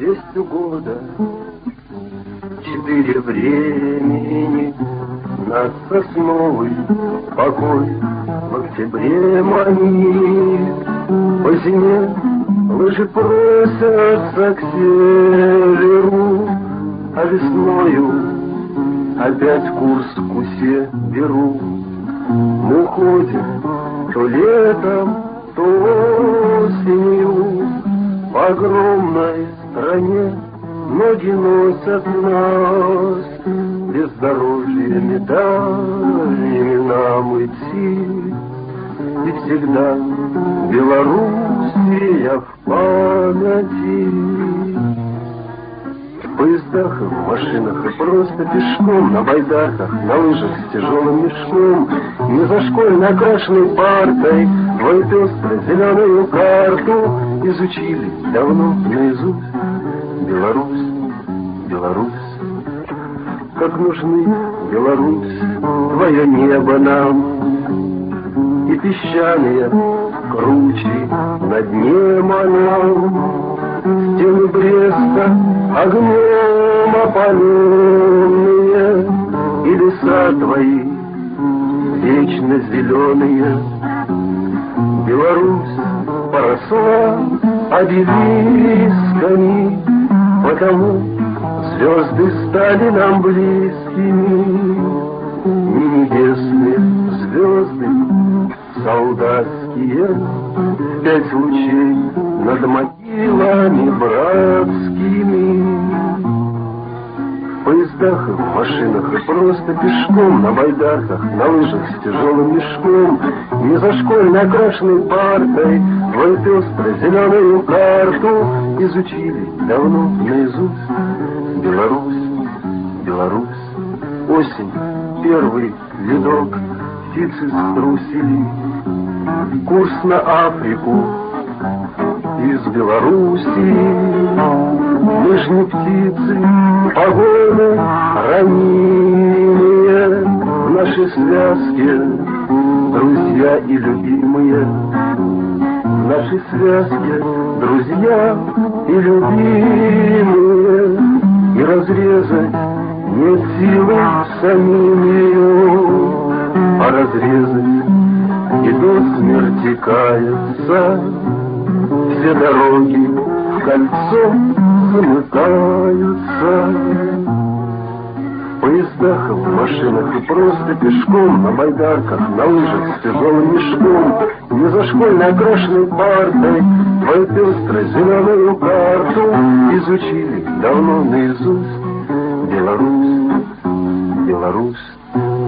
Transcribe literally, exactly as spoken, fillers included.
есть у года четыре времени. Над сосновый покой в октябре манит. По зиме лыжи просятся к северу, а весною опять курс к Усе беру. Мы ходим то летом, то осенью по огромной стране. Ноги носят нас бездорожьями дальними нам идти. И всегда Белоруссия в памяти. В поездах, в машинах и просто пешком, на байдарках, на лыжах с тяжелым мешком, не за школьно окрашенной партой твою пестро-зеленую карту изучили давно наизусть. Беларусь, Беларусь, как нужны, Беларусь, твое небо нам. И песчаные кручи на дне манам, стены Бреста огнем опаленные, и леса твои вечно зеленые. Беларусь поросла обелисками, потому звезды стали нам близкими. Не небесные звезды солдатские, пять лучей над могилами братскими. В поездах, в машинах и просто пешком, на байдарках, на лыжах с тяжелым мешком, не за школьно окрашенной партой твою пестро-зеленую карту изучили давно наизусть. Беларусь, Беларусь, осень, первый ледок, птицы струсили, курс на Африку из Беларуси. Нижние птицы, погоны ранние, в нашей связке друзья и любимые. В нашей связке друзья и любимые, и разрезать нет силы самим ее, а разрезать и до смерти каются. Все дороги в кольцо замыкаются. В поездах, в машинах и просто пешком, на байдарках, на лыжах с тяжелым мешком, не за школьной окрашенной партой твою пестро-зеленую карту изучили давно наизусть. Беларусь, Беларусь,